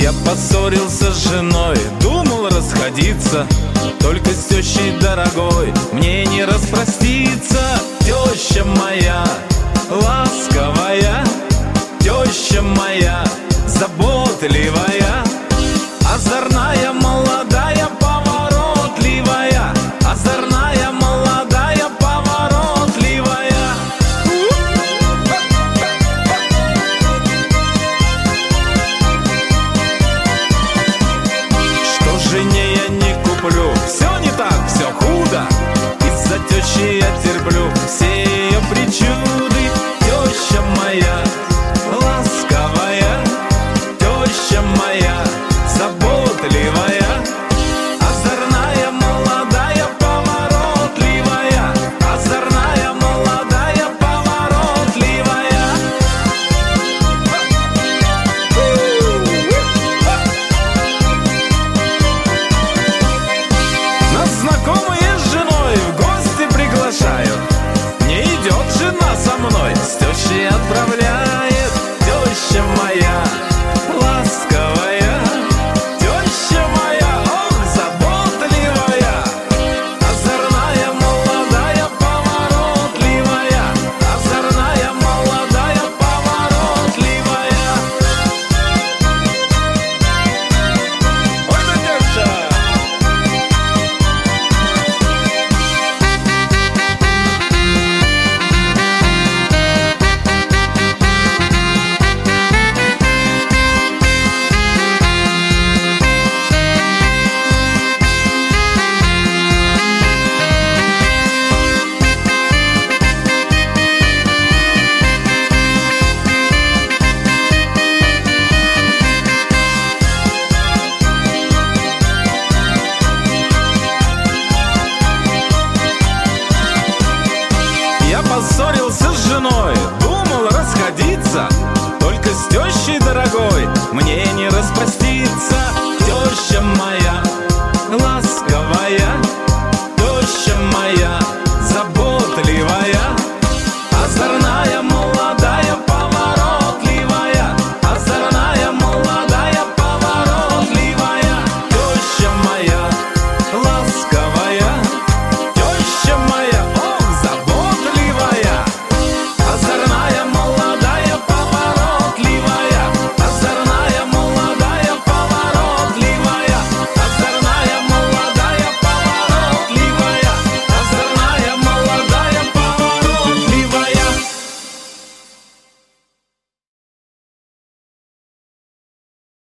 Я поссорился с женой, думал расходиться, только с тещей дорогой мне не распроститься. Теща моя ласковая, теща моя заботливая, озорная, молодая, поворотливая, озорная, молодая, поворотливая. Что жене я не куплю, все не так, все худо. Из-за тещи я терплю все